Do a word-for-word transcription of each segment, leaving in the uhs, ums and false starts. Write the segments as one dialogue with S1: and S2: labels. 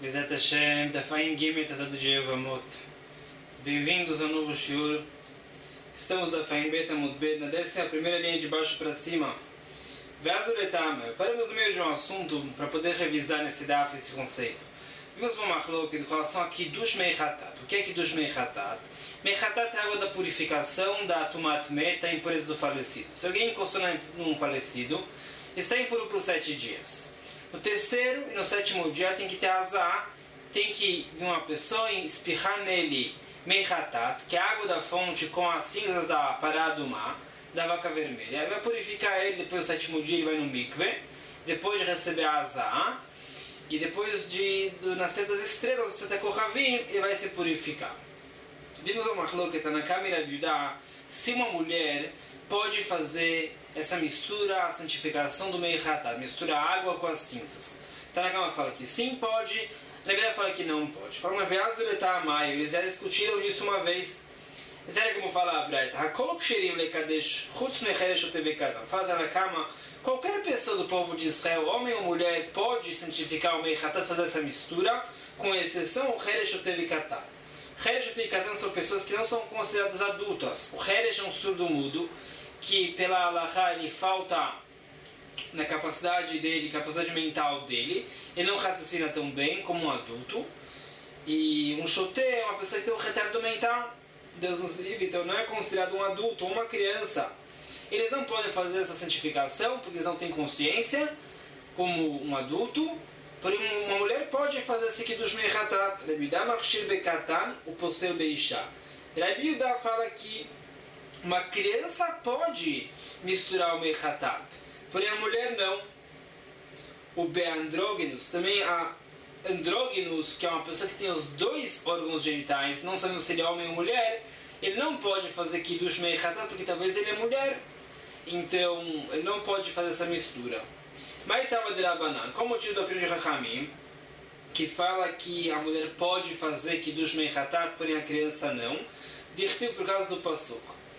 S1: Bezat Hashem, Tafaim Gimel, Tratado de Yevamot. Bem-vindos ao novo shiur. Estamos da Tafaim Bet Amud Bet, na décima primeira linha de baixo para cima. Veazuletama. Paramos no meio de um assunto para poder revisar nesse daf esse conceito. Vimos uma machlok em relação a Kiddush Meichatat. O que é Kiddush Meichatat? Meichatat é a água da purificação da Tumat Meta, a impureza do falecido. Se alguém encostou num falecido, está impuro por sete dias. No terceiro e no sétimo dia tem que ter azar, tem que vir uma pessoa e espirrar nele Meichatat, que é a água da fonte com as cinzas da paradumá, da vaca vermelha. Aí vai purificar ele, depois do sétimo dia ele vai no mikve, depois de receber a azar, e depois de, do nascer das estrelas, do Sete Kohavim, ele vai se purificar. Vimos uma machloketa na câmera Biudá, se uma mulher pode fazer essa mistura, a santificação do Meichatat, mistura a água com as cinzas. Tanakama fala que sim pode, na verdade fala que não pode. Fala uma vez do Letá Maio, eles já discutiram isso uma vez. Então como fala a Braita, Hakol Ksherim Lekadesh, Chutz Mecheresh Utevekatan. Fala Tanakama, qualquer pessoa do povo de Israel, homem ou mulher, pode santificar o Meichatat, fazer essa mistura, com exceção o Cheresh Utevekatan. Cheresh Utevekatan são pessoas que não são consideradas adultas. O Cheresh é um surdo mudo, que pela Halachá ele falta na capacidade dele, capacidade mental dele, ele não raciocina tão bem como um adulto. E um Shoté é uma pessoa que tem um retardo mental, Deus nos livre, então não é considerado um adulto ou uma criança. Eles não podem fazer essa santificação porque eles não têm consciência como um adulto. Porém, uma mulher pode fazer esse Kiddush Meichatat, Rabbi Yehuda Machshir Bekatan, o Posel Beisha. Rabbi Yehuda fala que uma criança pode misturar o Meichatat, porém a mulher não. O Beandrógenos, também a andrógenos, que é uma pessoa que tem os dois órgãos genitais, não sabemos se ele é homem ou mulher, ele não pode fazer Kiddush Meichatat porque talvez ele é mulher, então ele não pode fazer essa mistura. Mas estava de Rabanan, qual o motivo da opinião de Rachamim, que fala que a mulher pode fazer Kiddush Meichatat, porém a criança não, dirtiv por causa do Pasuk.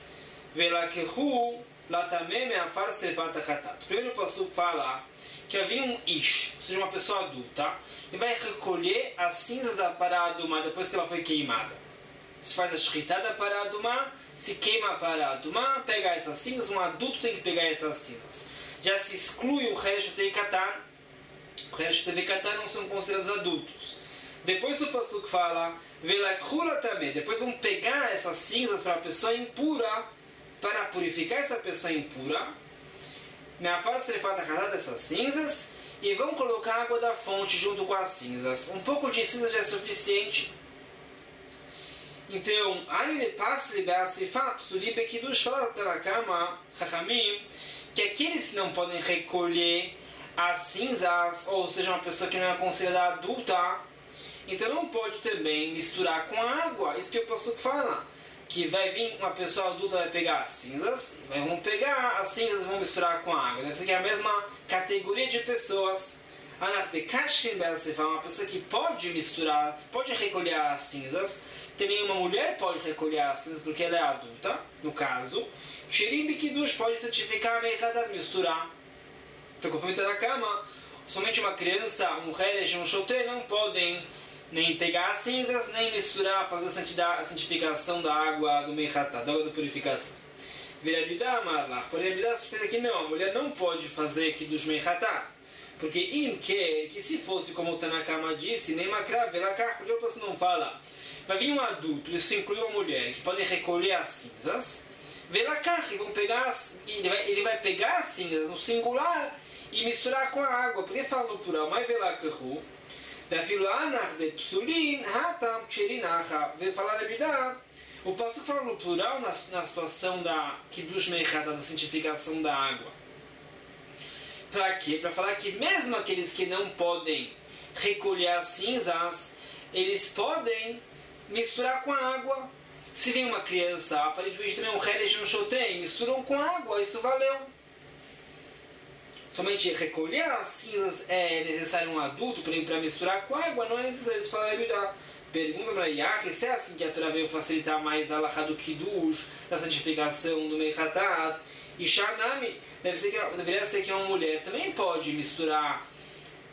S1: Velakehu latamem me'afar servat hachatat. O primeiro passuco fala que havia um ish, ou seja, uma pessoa adulta, e vai recolher as cinzas da paradumá depois que ela foi queimada. Se faz a shritá da paradumá, se queima a paradumá, pega essas cinzas, um adulto tem que pegar essas cinzas. Já se exclui o Cheresh Utevekatan, o Cheresh Utevekatan não são considerados adultos. Depois o passuco fala Velakehu latamem, depois vão pegar essas cinzas para a pessoa impura, para purificar essa pessoa impura, me'afar servat hachatat dessas cinzas, e vão colocar água da fonte junto com as cinzas. Um pouco de cinzas já é suficiente. Então, ani de pasli be'asifat tulibe kiddush fala Tanakama Chachamim, que aqueles que não podem recolher as cinzas, ou seja, uma pessoa que não é considerada adulta, então não pode também misturar com a água. Isso que o pastor fala, que vai vir uma pessoa adulta, vai pegar as cinzas, vão pegar as cinzas e vão misturar com a água. Deve ser que é a mesma categoria de pessoas. Uma pessoa que pode misturar, pode recolher as cinzas. Também uma mulher pode recolher as cinzas porque ela é adulta, no caso. Shirim Kiddush pode santificar, misturar. Então, conforme está na cama, somente uma criança, um Heresh e um Shoté não podem nem pegar as cinzas, nem misturar, fazer a santificação da água do Meichatat, da água da purificação. Virabidá Amarlach, porém Virabidá sustenta que não, a mulher não pode fazer Kiddush Meichatat, porque im que, que se fosse como o Tanakama disse, nem Makra, Velakar, porque o pastor não fala. Vai vir um adulto, isso inclui uma mulher, que pode recolher as cinzas, Velakar, e vão pegar, ele vai, ele vai pegar as cinzas no singular e misturar com a água, porque fala no plural, mas Velakaru, da filoanach de psulin hatam tcherinacha. Veio falar a Bidá. O pastor fala no plural na, na situação da Kiddush Meichatat, da santificação da água. Para quê? Para falar que mesmo aqueles que não podem recolher as cinzas, eles podem misturar com a água. Se vem uma criança, aparentemente também um Heresh e um Shoté, misturam com a água, isso valeu. Somente recolher as cinzas é necessário um adulto, porém para misturar com água não é necessário. Isso fala a Pergunta para Yah, se é assim que a Torá veio facilitar mais a halachá do Kiddush, da santificação do Meichatat, E Shanami deve ser que, deveria ser que uma mulher também pode misturar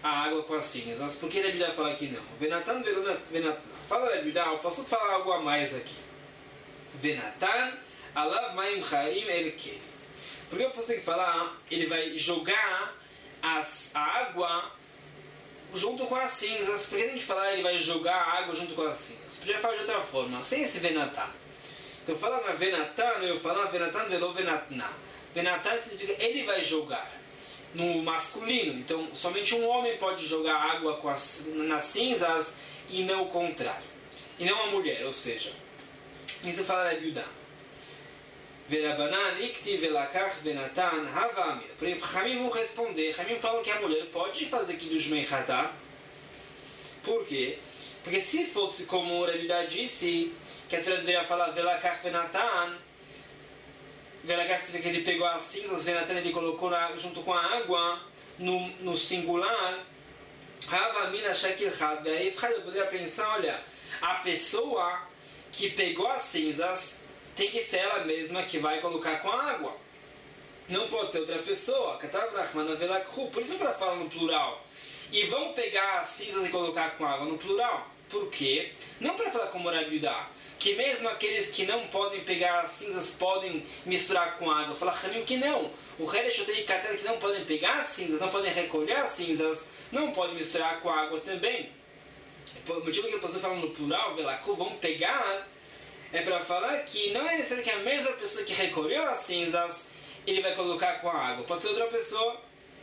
S1: a água com as cinzas. Por que Rabi Yehuda fala que não? Venatan Venatan. Fala Rabi Yehuda, eu posso falar algo a mais aqui. Venatan alav maim chaim el keli. Porque eu posso ter que falar, ele vai jogar as, a água junto com as cinzas. Por que tem que falar ele vai jogar a água junto com as cinzas? Podia falar de outra forma, sem esse Venatan. Então fala na Venatan, eu falo Venatan velo Venatna. Venatan significa ele vai jogar. No masculino, então somente um homem pode jogar água com as, nas cinzas e não o contrário. E não a mulher, ou seja, isso fala Rabi Yehuda. Verabanan ikti velakach venatan hava amira. Por exemplo, Chamim vão responder. Chamim falam que a mulher pode fazer kiddush meichatat. Por quê? Porque se fosse como o Rabi Yehuda disse, que a Torá deveria falar velakach venatan, velakach significa que ele pegou as cinzas, venatan ele colocou na, junto com a água no, no singular. Hava amira shakil chad. Aí eu poderia pensar, olha, a pessoa que pegou as cinzas tem que ser ela mesma que vai colocar com a água. Não pode ser outra pessoa. Por isso que ela fala no plural. E vão pegar as cinzas e colocar com água no plural. Por quê? Não para falar como Rabi Yehuda, que mesmo aqueles que não podem pegar as cinzas podem misturar com água. Fala Chamim que não. O Hereshotei Kater que não podem pegar as cinzas, não podem recolher as cinzas, não podem misturar com a água também. O motivo que a pessoa fala no plural, vão pegar, é para falar que não é necessário que a mesma pessoa que recolheu as cinzas, ele vai colocar com a água. Pode ser outra pessoa.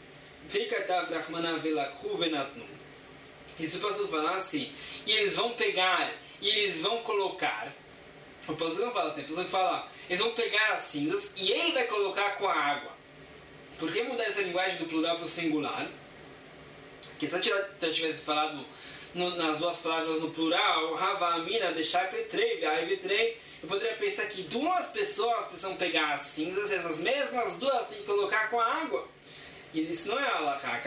S1: Isso eu posso falar assim. E eles vão pegar, e eles vão colocar. O pastor não fala assim, o pastor fala, eles vão pegar as cinzas e ele vai colocar com a água. Por que mudar essa linguagem do plural para o singular? Porque se eu tivesse falado No, nas duas palavras no plural, Hava Amina, deixar Petrei, Vetrei, eu poderia pensar que duas pessoas precisam pegar as cinzas, essas mesmas duas têm que colocar com a água. E isso não é Allahá,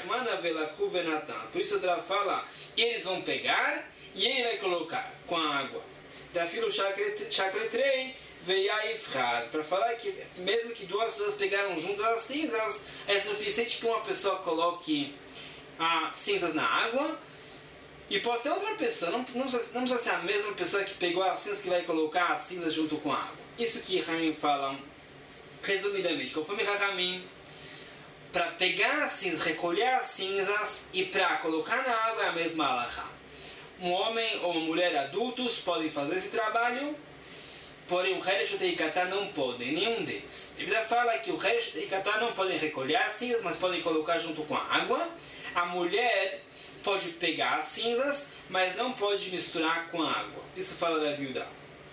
S1: por isso o Torá fala, eles vão pegar e ele vai colocar com a água. Dafilo Shakletrei, Veiaifrad, para falar que mesmo que duas pessoas pegaram juntas as cinzas, é suficiente que uma pessoa coloque as cinzas na água. E pode ser outra pessoa, não, não, precisa, não precisa ser a mesma pessoa que pegou as cinzas que vai colocar as cinzas junto com a água. Isso que Ramim falam, resumidamente, conforme Ramim, para pegar as cinzas, recolher as cinzas e para colocar na água é a mesma alahá. Um homem ou uma mulher adultos podem fazer esse trabalho, porém o Hereshotei Katá não podem, nenhum deles. Ele fala que o Hereshotei Katá não podem recolher as cinzas, mas podem colocar junto com a água. A mulher pode pegar as cinzas, mas não pode misturar com a água. Isso fala Rabi Yehuda.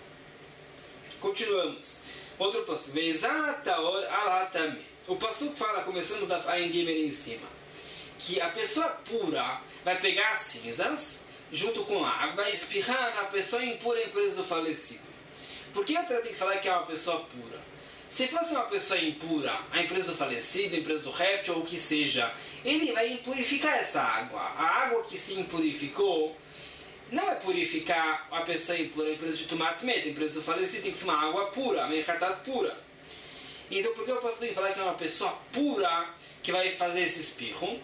S1: Continuamos. Outro passo. Vezataor alatame. O passo fala, começando da Ayin Gimel em cima, que a pessoa pura vai pegar as cinzas junto com a água, vai espirrar na pessoa impura, a impureza do falecido. Por que eu tenho que falar que é uma pessoa pura? Se fosse uma pessoa impura, a impureza do falecido, a impureza do réptil ou o que seja, ele vai impurificar essa água. A água que se impurificou não é purificar a pessoa impura, a impureza de tumatmet, a impureza do falecido tem que ser uma água pura, a meichatat pura. Então por que eu posso falar que é uma pessoa pura que vai fazer esse espirro?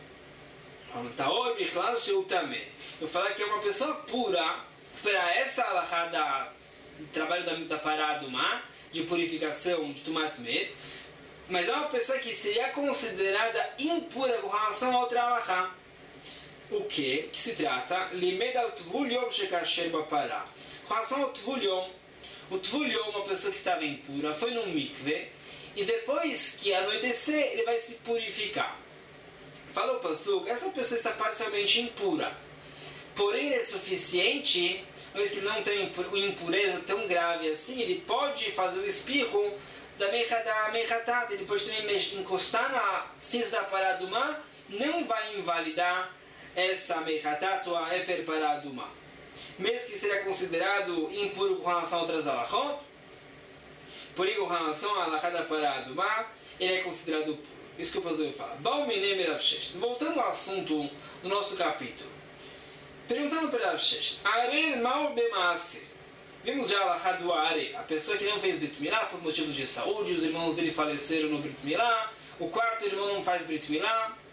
S1: Eu falar que é uma pessoa pura para essa alahá da trabalho da, da paradumá, de purificação de tumatmet, mas é uma pessoa que seria considerada impura com relação a outra alahá. O que? Que se trata? Limed al tvul yom shekasher bapará. Com relação ao tvul yom, o tvul yom, uma pessoa que estava impura, foi num mikve, e depois que anoitecer, ele vai se purificar. Fala o pasuk, essa pessoa está parcialmente impura, porém é suficiente. Uma vez que não tem impureza tão grave assim, ele pode fazer o espirro da meichatat, ele pode também encostar na cinza da paradumá, não vai invalidar essa meichatat ou a efer paradumá. Mesmo que seja considerado impuro com relação a outras alachot, porém com relação à alachá da paradumá, ele é considerado puro. Isso que o pastor fala. Voltando ao assunto do nosso capítulo. Perguntando para Rav Shesh, Arel mal bemaser. Vimos já a alahá do Arel, a pessoa que não fez Brit Milá por motivos de saúde, os irmãos dele faleceram no Brit Milá, o quarto irmão não faz Brit Milá.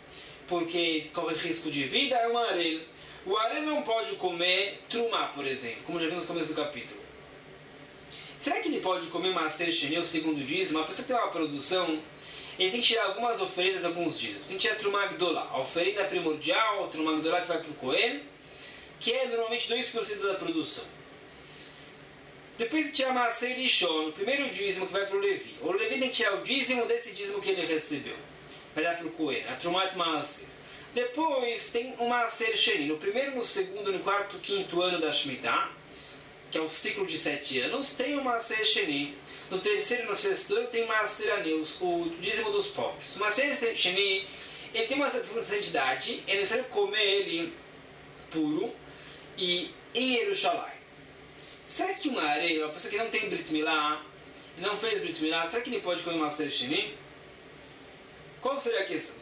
S1: porque corre risco de vida, é um arel. O arel não pode comer trumá, por exemplo, como já vimos no começo do capítulo. Será que ele pode comer maaser sheni, o segundo dízimo? A pessoa que tem uma produção, ele tem que tirar algumas oferendas, alguns dízimos. Tem que tirar trumá gdolá, a oferenda primordial, a trumá gdolá que vai para o Cohen, que é normalmente dois por cento da produção. Depois de tirar maaser rishon, o primeiro dízimo que vai para o Levi. O Levi tem que tirar o dízimo desse dízimo que ele recebeu. Vai dar para o Cohen, a trumat maaser. Depois tem o maaser sheni, no primeiro, no segundo, no quarto, quinto ano da Shemitah, que é o ciclo de sete anos, tem o maaser sheni. No terceiro e no sexto ano tem maaser aneus, o dízimo dos pobres. O maaser sheni, ele tem uma santidade, é necessário comer ele puro e em Yerushalayim. Será que uma areia, uma pessoa que não tem Brit Milá, não fez Brit Milá, será que ele pode comer maaser sheni? Qual seria a questão?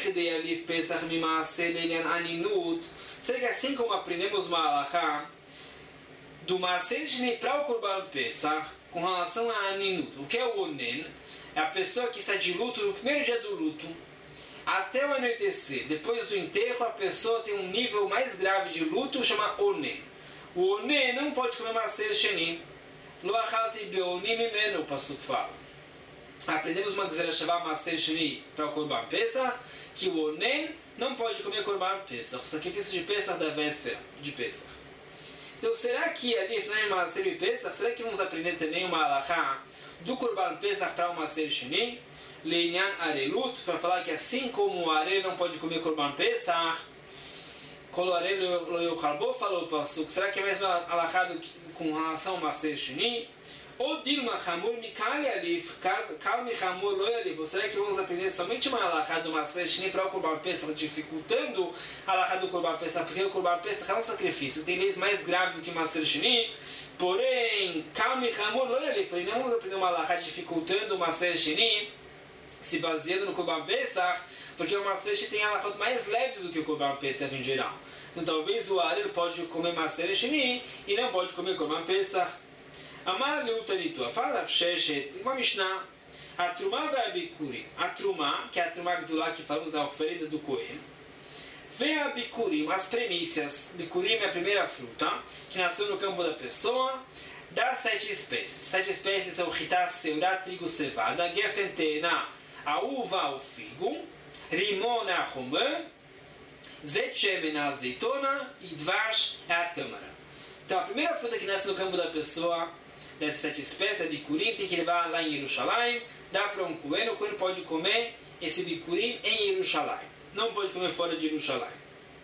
S1: Será que assim como aprendemos uma halakha do maaser sheni para o Korban Pesach, com relação a aninut, o que é o onen? É a pessoa que está de luto no primeiro dia do luto, até o anoitecer. Depois do enterro, a pessoa tem um nível mais grave de luto, chama onen. O onen não pode comer maaser sheni. Lo achalti beonim mimeno, o pasuk fala. Aprendemos uma gzera shavá maaser sheni para o Korban Pesach, que o onen não pode comer Korban Pesach, o sacrifício de Pesach da véspera de Pesach. Então, será que ali, em maaser e Pesach, será que vamos aprender também uma halakha do Korban Pesach para o maaser sheni? Leinyan arelut, para falar que assim como o arel não pode comer Korban Pesach, quando o arel lo yochalbo falou para o pasuk, será que é a mesma halakha com relação ao maaser sheni? Ou dilma chamur mikali alif, kal mi chamur lo alif. Ou será que vamos aprender somente uma halakha do maaser sheni para o Korban Pesach, dificultando a halakha do Korban Pesach, porque o Korban Pesach é um sacrifício, tem leis mais graves do que o maaser sheni. Porém, kal mi chamur lo alif, porém não vamos aprender uma halakha dificultando o maaser sheni, se baseando no Korban Pesach, porque o maaser sheni tem halachot mais leves do que o Korban Pesach em geral. Então talvez o arel pode comer maaser sheni e não pode comer Korban Pesach. Amar leutanitua, fala Rav Sheshet, uma Mishnah, a trumá vai a bikurim. A trumá, que é a trumá gdulá que falamos da oferenda do Cohen, vem a bikurim, as premissas. Bikurim é a primeira fruta que nasceu no campo da pessoa, das sete espécies. Sete espécies são chitá, seurá, trigo, cevada, gefen, teena, a uva, o figo, rimon, a romã, zet shemen, a azeitona, e dvash, a tâmara. Então a primeira fruta que nasce no campo da pessoa, dessas sete espécies, é bikurim, tem que levar lá em Yerushalayim, dá para um Cohen, o Cohen pode comer esse bikurim em Yerushalayim, não pode comer fora de Yerushalayim.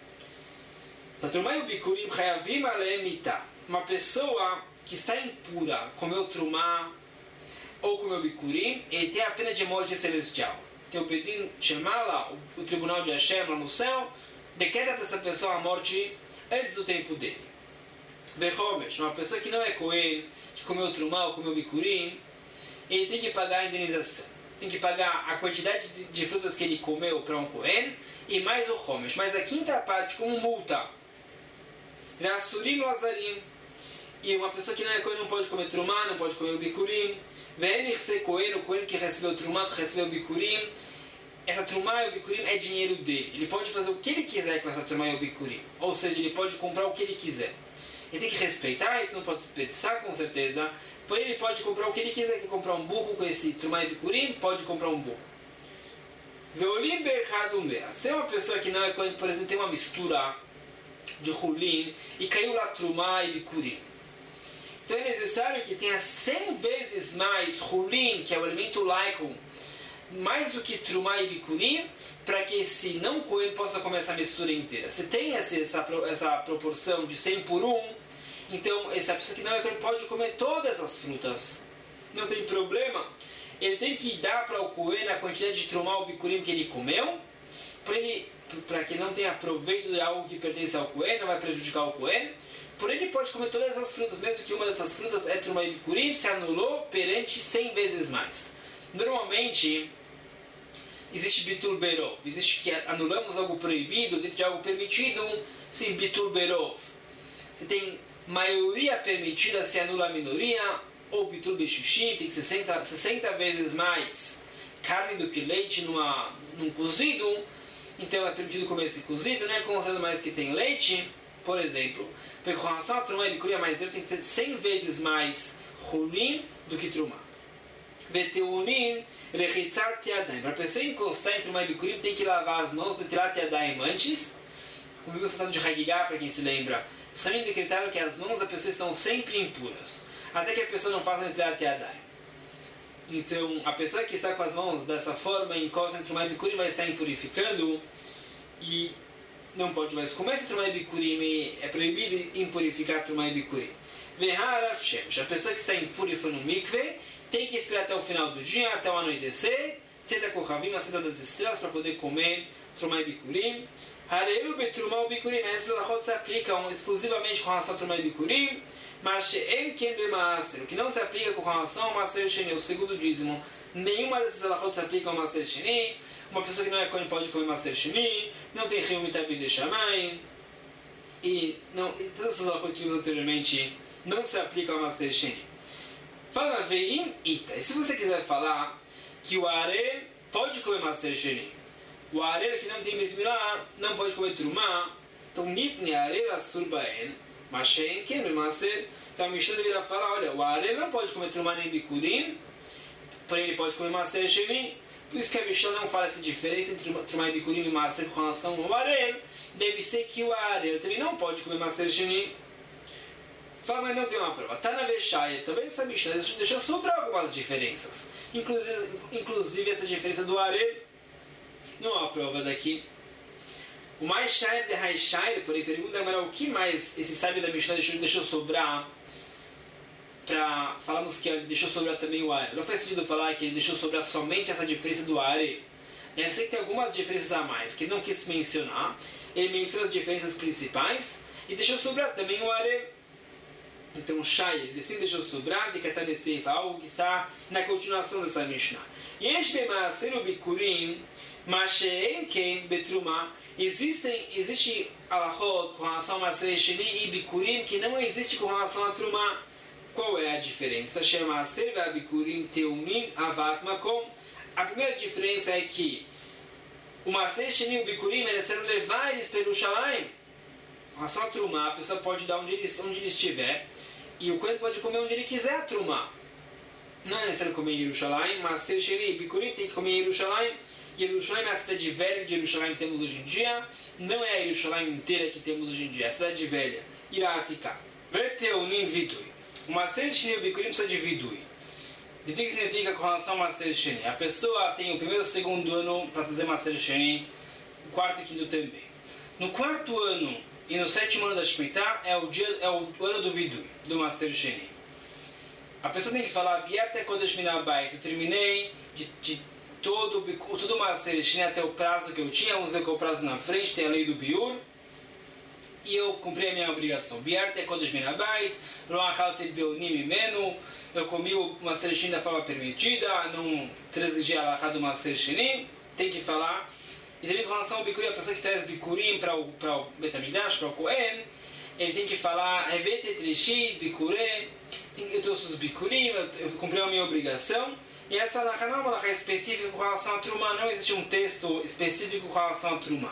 S1: Trumá o bikurim chayavim aleem mitah. Uma pessoa que está impura, comeu trumá ou comeu bikurim, ele tem a pena de morte celestial. Tem o Bedin Shemala, o tribunal de Hashem lá no céu, decreta para essa pessoa a morte antes do tempo dele. Vehomesh, uma pessoa que não é Cohen, que comeu trumá ou comeu bikurim, ele tem que pagar a indenização. Tem que pagar a quantidade de, de frutas que ele comeu para um Cohen e mais o Homesh. Mas a quinta parte como multa. Ve'asurim lazarim. E uma pessoa que não é Cohen não pode comer trumá, não pode comer o bikurim. Ve'enirse Cohen, o Cohen que recebeu trumá, que recebeu o bikurim. Essa trumá e o bikurim é dinheiro dele. Ele pode fazer o que ele quiser com essa trumá e o bikurim. Ou seja, ele pode comprar o que ele quiser. Ele tem que respeitar isso, não pode desperdiçar com certeza. Porém, ele pode comprar o que ele quiser. Quer comprar um burro com esse trumá e bikurim, pode comprar um burro. Veolim berrado mea. Se é uma pessoa que não é, por exemplo, tem uma mistura de hulin e caiu lá trumá e bikurim. Então é necessário que tenha cem vezes mais hulin, que é o elemento laico, mais do que trumá e bikurim, para que esse não cohen possa comer essa mistura inteira. Se tem essa, essa, essa proporção de cem por um, então essa pessoa que não é cohen pode comer todas essas frutas. Não tem problema. Ele tem que dar para o cohen a quantidade de trumá ou bikurim que ele comeu, para que não tenha proveito de algo que pertence ao cohen, não vai prejudicar o cohen. Porém, ele pode comer todas essas frutas, mesmo que uma dessas frutas é trumá e bikurim, se anulou perante cem vezes mais. Normalmente, existe bitul berov, existe que anulamos algo proibido dentro de algo permitido, sim, bitul berov. Você tem maioria permitida, se anula a minoria, ou bitul beshushim, tem sessenta vezes mais carne do que leite numa, num cozido. então é permitido comer esse cozido, não é considerado mais que tem leite, por exemplo, porque com relação a Trumá e Bikurim, a maisena tem que ser cem vezes mais Hulin do que Trumá. Veteunin, Rechitzat Yadayim. Para a pessoa encostar em Trumá e Bikurim, tem que lavar as mãos, Netilat Yadayim antes. Comigo você está de Hagigah, para quem se lembra. Os Ramim decretaram que as mãos da pessoa estão sempre impuras, até que a pessoa não faça Netilat Yadayim. Então, a pessoa que está com as mãos dessa forma, encosta em Trumá e Bikurim, vai estar impurificando e não pode mais comer esse Trumá e Bikurim, é proibido impurificar Trumá e Bikurim. Veharav Shemesh, a pessoa que está impura e foi no mikve, tem que esperar até o final do dia, até o anoitecer, Tzeta Kohavim, a senda das estrelas, para poder comer Trumá e Bikurim. Harelu Betrumá e Bikurim, essas alahot se aplicam exclusivamente com relação a Trumá e Bikurim, mas She'en Ken B'Maaser, o que não se aplica com relação ao Maaser Sheni, o segundo dízimo, nenhuma dessas alahot se aplica ao Maaser Sheni. Uma pessoa que não é Kohen pode comer Maaser Sheni, não tem Chiyuv Mitabid Shamayim, e, não, e todas essas alahot que vimos anteriormente não se aplicam ao Maaser Sheni. Fala Veim Ita, e se você quiser falar que o Arel pode comer Maaser Sheni, o Arel que não tem Brit Milá não pode comer Trumá, então Nitne Arel Asur Baen, mas She'en Ken B'Maaser. Então a Mishnah deveria falar, olha, o Arel não pode comer Trumá nem Bikurim, porém ele pode comer Maaser Sheni. Por isso que a Mishnah não fala essa diferença entre Trumá e Bikurim e Maaser com relação ao Arel. Deve ser que o Arel também não pode comer Maaser Sheni. Fala, mas não tem uma prova. Tá na Veshayel, também essa Mishnah deixou sobrar algumas diferenças. Inclusive, inclusive essa diferença do Arel não é uma prova daqui. O mais Shayel de Haishayel, porém, pergunta agora o que mais esse sábio da Mishnah deixou, deixou sobrar. Para falarmos que ele deixou sobrar também o Arel. Não faz sentido falar que ele deixou sobrar somente essa diferença do Arel. Eu sei que tem algumas diferenças a mais que ele não quis mencionar. Ele menciona as diferenças principais e deixou sobrar também o Arel. Então o Shai, ele sim deixou sobrar de Katanesef, algo que está na continuação dessa Mishnah. Yesh B'Maaser Bikurim, Mashe'en Ken Betrumá. Existem, existe alahot com relação a Maaser Sheni e Bikurim que não existe com relação a Trumá. Qual é a diferença? Chama Serva Bikurim Teumin Avat Makom. A primeira diferença é que o Maaser Sheni e o Bikurim mereceram levar eles para Yerushalayim. Com relação a Trumá, a pessoa pode dar onde ele, onde ele estiver e o Kohen pode comer onde ele quiser a Trumá. Não é necessário comer em Yerushalayim, Maaser Sheni e Bikurim tem que comer em Yerushalayim. Yerushalayim é a cidade velha de Yerushalayim que temos hoje em dia. Não é a Yerushalayim inteira que temos hoje em dia, é a cidade velha. Iratika. Veteunin Vidui. O Maaser Sheni e o Bikurim precisa de Vidui. Vidui que significa com relação ao Maaser Sheni. A pessoa tem o primeiro e o segundo ano para fazer Maaser Sheni, o quarto e quinto também. No quarto ano e no sétimo ano da Shemitah é o, dia, é o ano do Vidui, do Maaser Sheni. A pessoa tem que falar, Bierte Kodesh Minabait, eu terminei de, de todo, todo o Maaser Sheni até o prazo que eu tinha, vamos dizer que é o prazo na frente, tem a lei do Biur, e eu cumpri a minha obrigação. Biarte Kodesh Minabait, Lo Achalti Beonim Imenu, eu comi o Maaser Sheni da forma permitida, não transgredi a halakha do Maaser Sheni, tem que falar. E também com relação ao Bikurim, a pessoa que traz Bikurim para o, para o Betamidash, para o Kohen, ele tem que falar Revete Trishit, Bikuré, eu trouxe os Bikurim, eu, eu cumpri a minha obrigação. E essa halakha não é uma halakha específica com relação a Trumá, não existe um texto específico com relação a Trumá.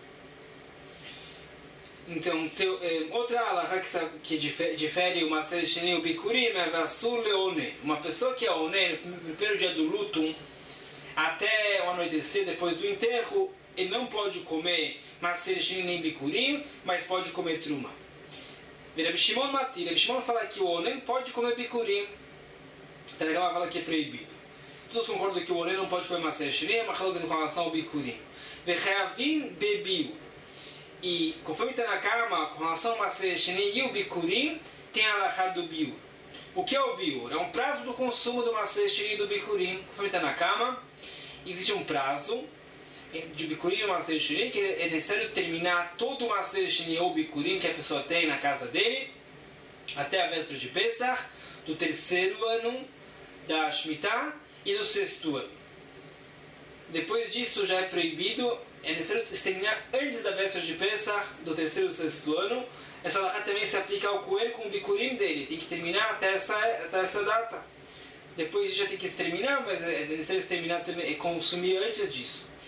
S1: Então, teu, é, outra halakha que, que difere, difere o Maaser Sheni e o Bikurim é Vasur Leone. Uma pessoa que é Oné, no primeiro dia do luto, até o anoitecer, depois do enterro, ele não pode comer Maaser Sheni nem Bikurim, mas pode comer Trumá. Rabbi Shimon Mati, Rabbi Shimon fala que o Oné pode comer Bikurim. Tanakama fala que é proibido. Todos concordam que o Oné não pode comer Maaser Sheni, é uma halakha com relação ao Bikurim. Vechavin Bebiu. E conforme está na cama, com relação ao Maaser Sheni e o Bikurim, tem a halakha do Biur. O que é o Biur? É um prazo do consumo do Maaser Sheni e do Bikurim. Conforme está na cama, existe um prazo de Bikurim e Maaser Sheni que é necessário terminar todo o Maaser Sheni ou Bikurim que a pessoa tem na casa dele até a véspera de Pesach, do terceiro ano da Shemitah e do sexto ano. Depois disso já é proibido. É necessário terminar antes da véspera de Pesach, do terceiro e sexto ano. Essa halakha também se aplica ao Kohen com o Bikurim dele. Tem que terminar até essa, até essa data. Depois já tem que se terminar, mas é necessário terminar também e consumir antes disso.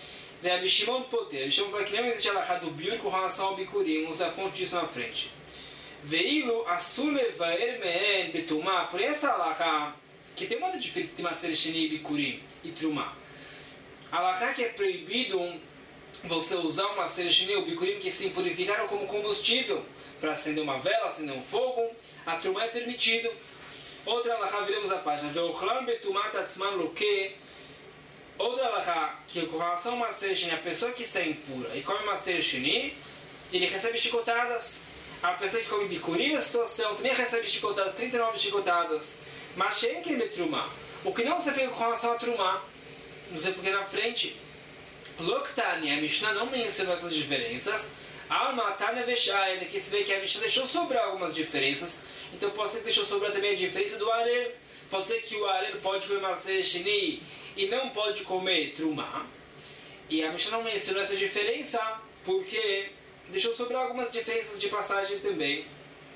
S1: Rabi Shimon Poter. Rabi Shimon fala que não existe alahá do biur com relação ao bikurim. Usa a fonte disso na frente. Veilo asur levaer meen betumá. Por essa alahá, que tem muita diferença entre maser sheni, bikurim e trumá. Alahá que é proibido você usar o maser sheni, o bikurim que se purificaram como combustível para acender uma vela, acender um fogo. A trumá é permitido. Outra alahá, viramos a página. Veochlam betumá tatzman loke. Outra alahá, que com relação ao maser sheni, a pessoa que está impura e come maser sheni, ele recebe chicotadas. A pessoa que come bikurim na situação também recebe chicotadas, trinta e nove chicotadas. Mas shenken betrumá. O que não se pega com relação a trumá, não sei porque na frente. Loktani, a Mishnah não mencionou essas diferenças. Almatana veshai, daqui se vê que a Mishnah deixou sobrar algumas diferenças. Então pode ser que deixou sobrar também a diferença do arel. Pode ser que o arel pode comer maser sheni e não pode comer trumá. E a Mishnah não mencionou essa diferença porque deixou sobrar algumas diferenças de passagem também.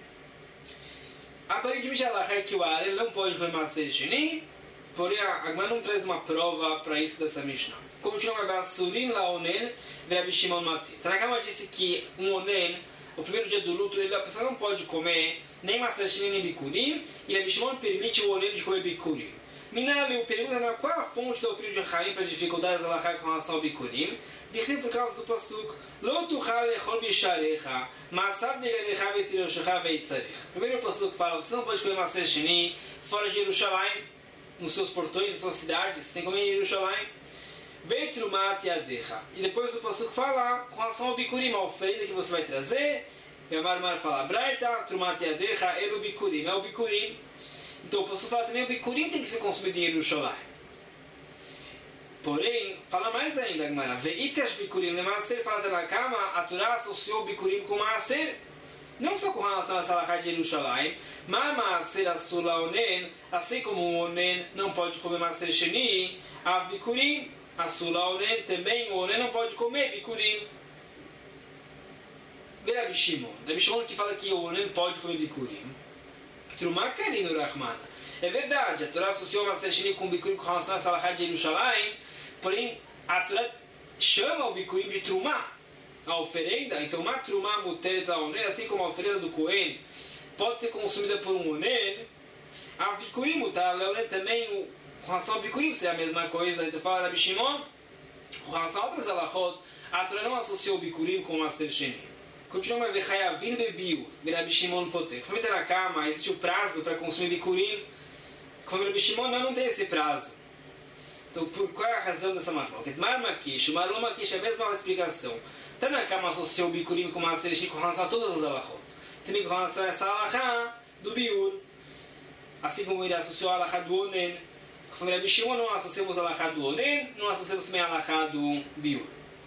S1: Aparentemente ela é que o arel não pode comer maser sheni, porém a Gemara não traz uma prova para isso dessa Mishnah. Continua a Surin la onen, Rabi Shimon Mati. Tanakama disse que um onen, o primeiro dia do luto, ele, a pessoa não pode comer nem maser sheni nem bikurim, e Rabi Shimon permite o onen de comer bikurim. Minali, o pergunta qual é a fonte da opinião de Haim para dificuldades alahá com relação ao bikurim? Diz por causa do pasuk. Lo tuchal lechol bisharecha, masab deganecha vetiroshecha veitzarech. Primeiro o pasuk fala, você não pode comer maser sheni fora de Jerusalém, nos seus portões, nas suas cidades, você tem que comer em Jerusalém. Veitrumat yadecha. E depois o pasuk fala com relação ao bikurim, a oferenda que você vai trazer. E a Marmar fala, braita, trumat yadecha, é o bikurim, é o bikurim. Então o pasuk fala também, o bikurim tem que ser consumido em Jerusalém. Porém, fala mais ainda, Gemara. Ve'itash bikurim lemaser, fala Tanakama, a Torá associou o bikurim com maser. Não só com relação a Salahá de Jerusalém, mas maser asur la onen, assim como o onen não pode comer maser sheni, a bikurim asur la onen, também o onen não pode comer bikurim. Rabi Shimon. Rabi Shimon que fala que o onen pode comer bikurim. Trumá karinu rahmana. É verdade, a Torá associou maser sheni com bikurim com relação a Salahá de Jerusalém. Porém, a Torá chama o bikurim de trumá, a oferenda. Então, uma trumá muteret la onen, assim como a oferenda do Cohen pode ser consumida por um onen, a bikurim mutar la onen também, com relação ao bikurim, seria a mesma coisa. Então, fala Rabi Shimon, com relação a outras alachot, a Torá não associou o bikurim com o maser sheni. Continuamos a ver Hayavin bebiu, Rabi Shimon poter. Conforme está na cama, existe o prazo para consumir bikurim. Conforme Rabi Shimon, não, não tem esse prazo. Então, por qual é a razão dessa marloca? Marmakish, o marlomakish é a mesma explicação. Tanakama associou o bikurim com maser sheni com relação a todas as alachot. Também com relação a essa alachá do biur. Assim como ele associou a alachá do onen. Conforme Rabi Shimon, não associamos a alachá do onen, não associamos também a alachá do biur.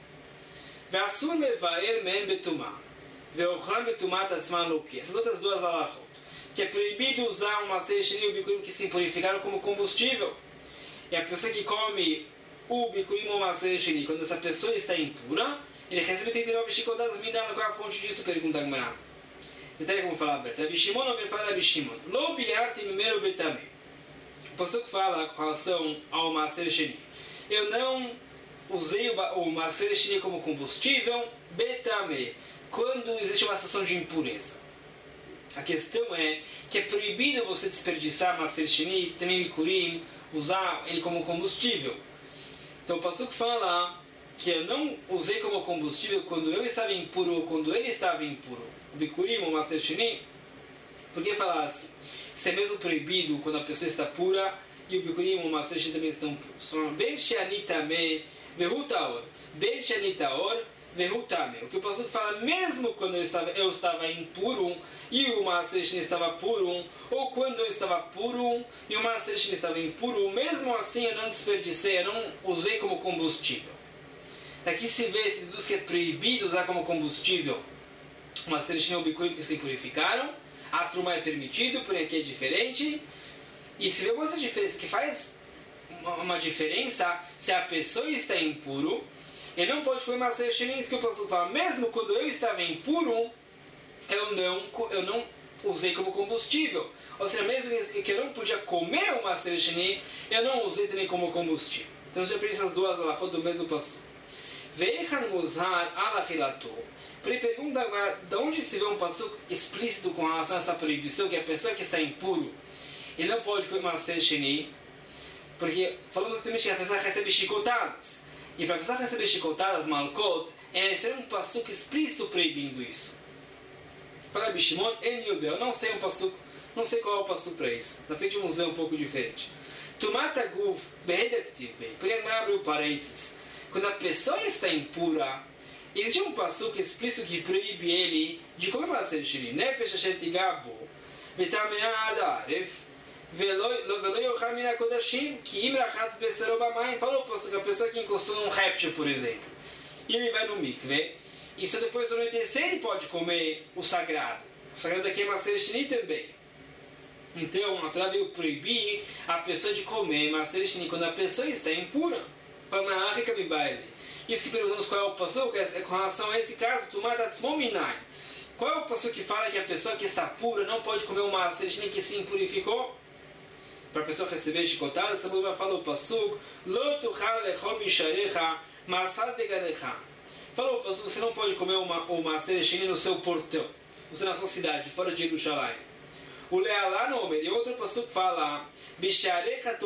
S1: Ve'asur levaer men betumá. Ve'ochlam betumá tatzman loki. Essas outras duas alachot. Que é proibido usar o maser sheni e o bikurim que se purificaram como combustível. E a pessoa que come o bikurim ou maser sheni, quando essa pessoa está impura, ele recebe trinta e nove chicotadas. Minana, qual é a fonte disso? Pergunta a Gemara. Detalhe como falar aberto. Rabi Shimon ou fala Rabi Shimon? Lo biarti mimero betame. O pastor que fala com relação ao maser sheni. Eu não usei o maser sheni como combustível, betame, quando existe uma situação de impureza. A questão é que é proibido você desperdiçar maser sheni, também bikurim, usar ele como combustível. Então o pastor que fala que eu não usei como combustível quando eu estava impuro ou quando ele estava impuro, o bikurim ou maser sheni, por que falar assim? Isso é mesmo proibido quando a pessoa está pura e o bikurim ou maser sheni também estão puros. Ben shani tame vehutaor, ben shani taor vehutame. O que o pastor fala, mesmo quando eu estava, eu estava impuro e o maser sheni estava puro, ou quando eu estava puro e o maser sheni estava impuro, mesmo assim eu não desperdicei, eu não usei como combustível. Daqui se vê, se deduz que é proibido usar como combustível o maser sheni ou o bikurim que se purificaram. A truma é permitido, porém aqui é diferente. E se vê outra diferença, que faz uma, uma diferença se a pessoa está impuro, ele não pode comer maser sheni. Isso que eu posso falar, mesmo quando eu estava impuro, eu não, eu não usei como combustível. Ou seja, mesmo que eu não podia comer o maser sheni, eu não usei também como combustível. Então já aprende essas duas alachot do mesmo passo. Ve'echan muzhar alachilato. Ele pergunta agora, de onde se vê um passuco explícito com relação a essa proibição, que a pessoa que está impuro, ele não pode comer maser sheni, porque falamos também que a pessoa recebe chicotadas. E para a pessoa receber chicotadas, malkot, é necessário um passuco explícito proibindo isso. Fala Bishimon, eu não sei um passuco, não sei qual é o passuco para isso. Na frente vamos ver um pouco diferente. Tumata guf behedektiv bem. Por exemplo, abre o parênteses. Quando a pessoa está impura, existe um passuco explícito que proíbe ele de comer maser sheni. Nefesh asher tigabo v'tamead aref velo yochal min hakodashim ki im rachatz besaro b'mayim. Falou o passuco, a pessoa que encostou num réptil, por exemplo, e ele vai no mikve, e só depois do anoitecer ele pode comer o sagrado. O sagrado aqui é maser sheni também. Então, a Torá veio proibir a pessoa de comer maser sheni quando a pessoa está impura. Isso que perguntamos qual é o passuco, é com relação a esse caso, qual é o passuco que fala que a pessoa que está pura não pode comer uma maser sheni que se impurificou? Para a pessoa receber chicotadas, também vai falar o passuco, falou o passuco, você não pode comer uma, uma maser sheni no seu portão, você na sua cidade, fora de Jerusalém. O Lealá no Omer, e outro passuco fala, se a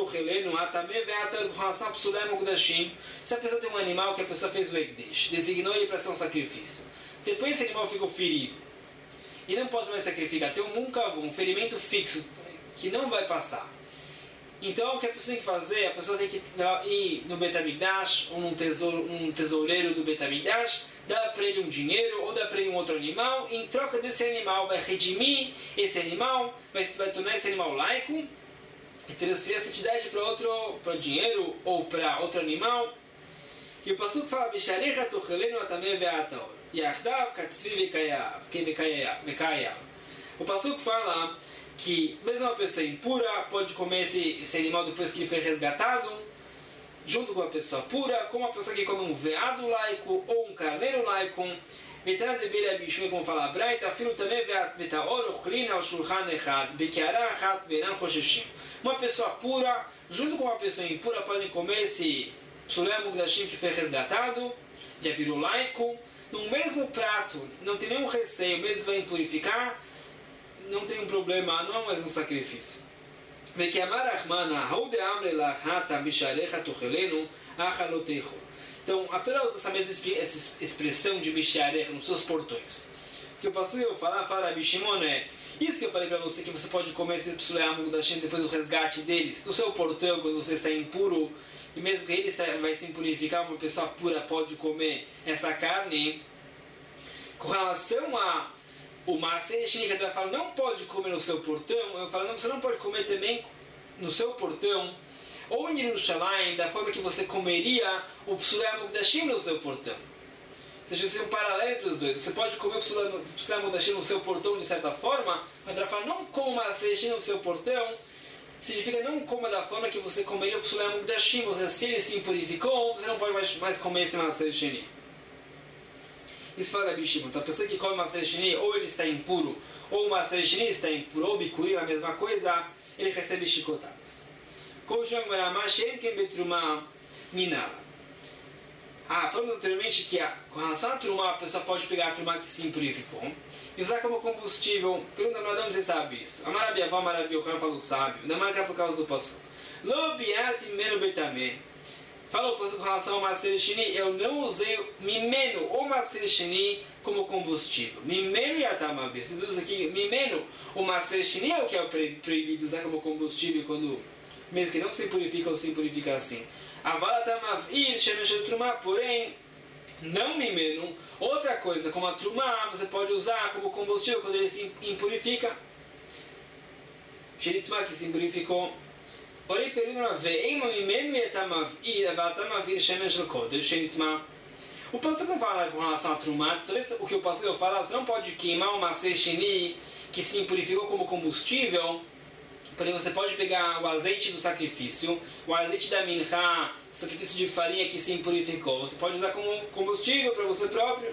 S1: pessoa tem um animal que a pessoa fez o Ekdesh, designou ele para ser um sacrifício, depois esse animal ficou ferido, e não pode mais sacrificar, tem um munkavu, um ferimento fixo, que não vai passar. Então o que a pessoa tem que fazer, a pessoa tem que ir no Beit HaMikdash, ou num tesouro, um tesoureiro do Beit HaMikdash, dá para ele um dinheiro, ou dá para ele um outro animal, e em troca desse animal vai redimir esse animal, vai, vai tornar esse animal laico, e transferir essa entidade para outro, para dinheiro, ou para outro animal. E o passuco fala, Bisharecha tochelenu atameh ve'ataor, yachdav katzvi vekayah. O passuco fala que mesmo uma pessoa impura pode comer esse, esse animal depois que ele foi resgatado, junto com a pessoa pura, como uma pessoa que come um veado laico ou um carneiro laico. Como fala a Braita, uma pessoa pura, junto com uma pessoa impura, podem comer esse psulei mukdashim que foi resgatado, já virou laico, no mesmo prato, não tem nenhum receio, mesmo vai impurificar, não tem um problema, não é mais um sacrifício. Então, a Torá usa essa mesma essa expressão de Bisharech nos seus portões. O que eu posso eu falar, fala Bishimon, é isso que eu falei para você, que você pode comer esses psulei mukdashim depois do resgate deles, no seu portão, quando você está impuro, e mesmo que ele vai se impurificar, uma pessoa pura pode comer essa carne. Com relação a o maser sheni que a Torá fala não pode comer no seu portão, eu falo, não, você não pode comer também no seu portão, ou em Jerusalém, da forma que você comeria o psulei mukdashim no seu portão. Ou seja, você tem um paralelo entre os dois. Você pode comer o psulei mukdashim no seu portão de certa forma, mas a Torá fala não coma maser sheni no seu portão, significa não coma da forma que você comeria o psulei mukdashim, você, se ele se impurificou, você não pode mais, mais comer esse maser sheni. Isso fala Bishimon. Então a pessoa que come maser sheni, ou ele está impuro, ou o maser sheni está impuro, ou bikurim, a mesma coisa, ele recebe chicotadas. Ah, falamos anteriormente que a, com relação à trumá, a pessoa pode pegar a trumá que se impurificou e usar como combustível. Pergunta para onde você sabe isso? Amarabiavó, Amarabiochan falou sábio, não marca por causa do passuco. Lo biati menu betameh. Falou com relação ao maser sheni, eu não usei mimeno ou maser sheni como combustível. Mimeno e atamavis. Traduz aqui, mimeno, o maser sheni é o que é proibido usar como combustível quando, mesmo que não se purifica ou se purifica assim. Aval atamavir, shemesh trumá, porém, não mimeno. Outra coisa, como a trumá, você pode usar como combustível quando ele se impurifica. Sheritma, que se impurificou. Porém, pergunta, o pastor não fala com relação a trumá, o que o pastor fala, você não pode queimar o maser sheni que se impurificou como combustível, porém você pode pegar o azeite do sacrifício, o azeite da minha, o sacrifício de farinha que se impurificou, você pode usar como combustível para você próprio.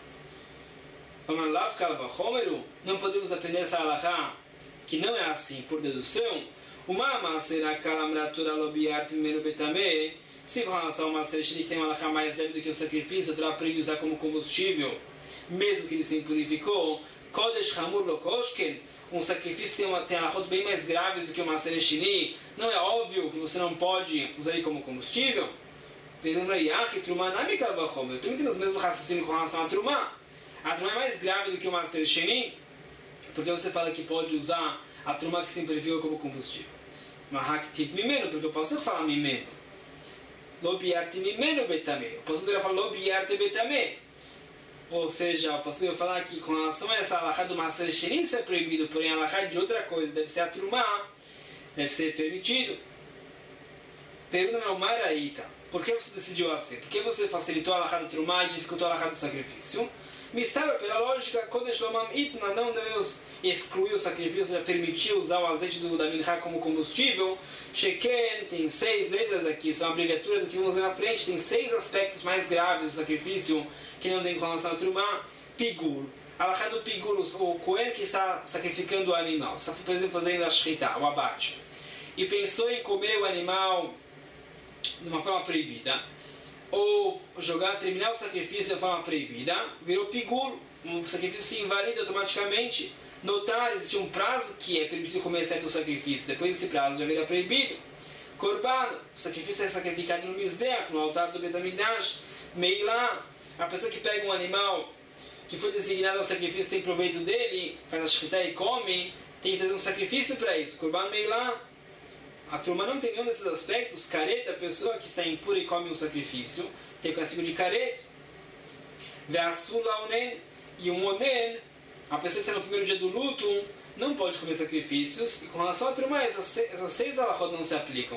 S1: Não podemos aprender essa halachá, que não é assim por dedução. Uma maser akalamratura lobiart menu betameh, Se com relação a Maser Sheni que tem uma alahá mais leve do que o sacrifício, a Torá proíbe usar como combustível, mesmo que ele se impurificou, Kodesh Hamur Lokoshken, um sacrifício tem, uma, tem alahot bem mais graves do que o Maser Sheni, não é óbvio que você não pode usar ele como combustível? Pergunta Yach, Trumá Namika Vachomer. Também temos o mesmo raciocínio com relação a Trumá. A Trumá é mais grave do que o Maser Sheni, porque você fala que pode usar a Trumá que se impurificou como combustível. Mahaktiv Mimeno, porque eu posso falar Mimeno. Lobiarte Mimeno Betame. Eu posso falar Lobiarte Betame. Ou seja, eu posso falar que com relação a essa alahá do Maser Sheni isso é proibido, porém a alahá de outra coisa, deve ser a Trumá, deve ser permitido. Pergunta ao Maraíta. Por que você decidiu assim? Por que você facilitou a alahá do Trumá e dificultou a alahá do sacrifício? Mistava, pela lógica, Kodesh Lomam Itna, não devemos excluir o sacrifício, já permitir usar o azeite do, da minhá como combustível. Sheken tem seis letras aqui, são a abreviatura do que vamos ver na frente, tem seis aspectos mais graves do sacrifício que não tem com relação ao Trumá. Pigul. Alahá do Pigul, o Cohen que está sacrificando o animal, está, por exemplo, fazendo a shritá, o abate, e pensou em comer o animal de uma forma proibida, ou jogar, terminar o sacrifício de uma forma proibida, virou pigul, um sacrifício se invalida automaticamente. Notar, existe um prazo que é permitido comer certo sacrifício, depois desse prazo já virá proibido. Korban, o sacrifício é sacrificado no Mizbeach, no altar do Bet HaMikdash. Meilá, a pessoa que pega um animal que foi designado ao sacrifício, tem proveito dele, faz a shritá e come, tem que trazer um sacrifício para isso. Korban Meilá. A turma não tem nenhum desses aspectos. Careta, a pessoa que está impura e come um sacrifício, tem o castigo de careta. Ve'asula onen, e um onen, a pessoa que está no primeiro dia do luto, não pode comer sacrifícios. E com relação à turma, essas, essas seis alahot não se aplicam.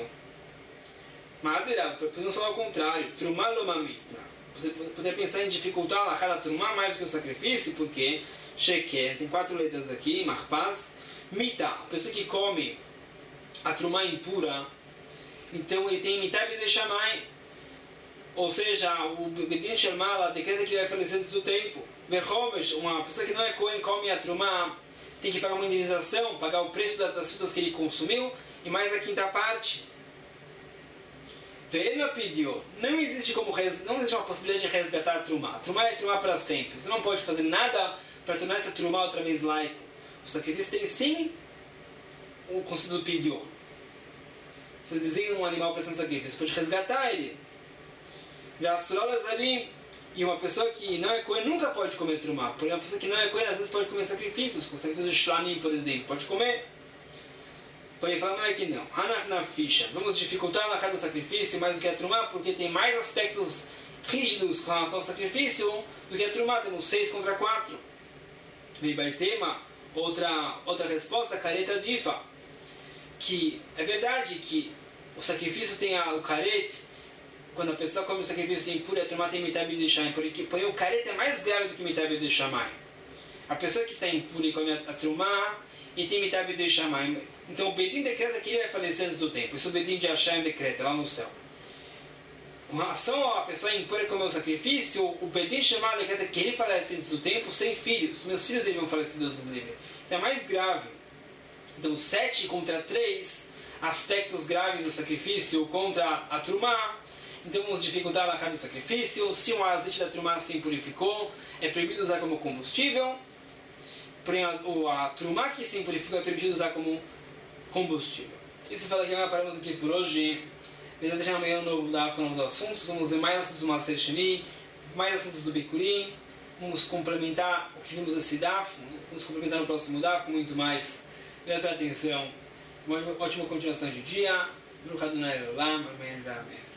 S1: Madera, podemos falar ao contrário. Trumá lomamitna. Você poderia pensar em dificultar a alahá da turma mais do que o sacrifício, porque sheker, tem quatro letras aqui, marpaz. Mita, a pessoa que come a Trumá impura, então ele tem mitab de Shamai, ou seja, o Bedin Shermala decreta que ele vai falecer antes do tempo. Verhomesh, uma pessoa que não é Cohen come a Trumá, tem que pagar uma indenização, pagar o preço das frutas que ele consumiu e mais a quinta parte. Ve'ena pediu, não existe como res, não existe uma possibilidade de resgatar a Trumá. A Trumá é Trumá para sempre. Você não pode fazer nada para tornar essa Trumá outra vez laico. O sacrifício tem sim o conceito do pediu. Você designa um animal para ser um sacrifício, você pode resgatar ele. E uma pessoa que não é Cohen nunca pode comer Trumá. Porém, uma pessoa que não é Cohen às vezes pode comer sacrifícios, com sacrifício de Shlamim, por exemplo, pode comer. Porém, fala, não é que não. Hanach na ficha. Vamos dificultar a alahá do sacrifício mais do que a Trumá, porque tem mais aspectos rígidos com relação ao sacrifício do que a Trumá. Temos seis contra quatro. Veibartema, outra, outra resposta, careta difa. Que é verdade que o sacrifício tem a, o carete, quando a pessoa come o sacrifício impuro, a Trumá tem mitab de Shamai, porém o carete é mais grave do que mitab de Shamai. A pessoa que está impura e come a, a Trumá e tem mitab de Shamai. Então o Bedin decreta que ele vai falecer antes do tempo. Isso o Bedin de Hashem decreta lá no céu. Com relação à pessoa impura que comeu o sacrifício, o Bedin Shamai decreta que ele falece antes do tempo sem filhos. Meus filhos devem falecer, Deus nos livre. Então é mais grave. Então, sete contra três aspectos graves do sacrifício contra a Trumá. Então, vamos dificultar a alahá do sacrifício. Se o azeite da Trumá se impurificou, é proibido usar como combustível. Porém, a, a Trumá que se impurificou é permitido usar como combustível. E se fala que nós paramos aqui por hoje. Vamos deixar amanhã um novo daf com novos assuntos. Vamos ver mais assuntos do Maser Sheni, mais assuntos do Bikurim. Vamos complementar o que vimos nesse daf. Vamos complementar no próximo daf com muito mais. Obrigado pela atenção. Uma ótima continuação de dia. Baruch Adonai Olam. Amém. Amém.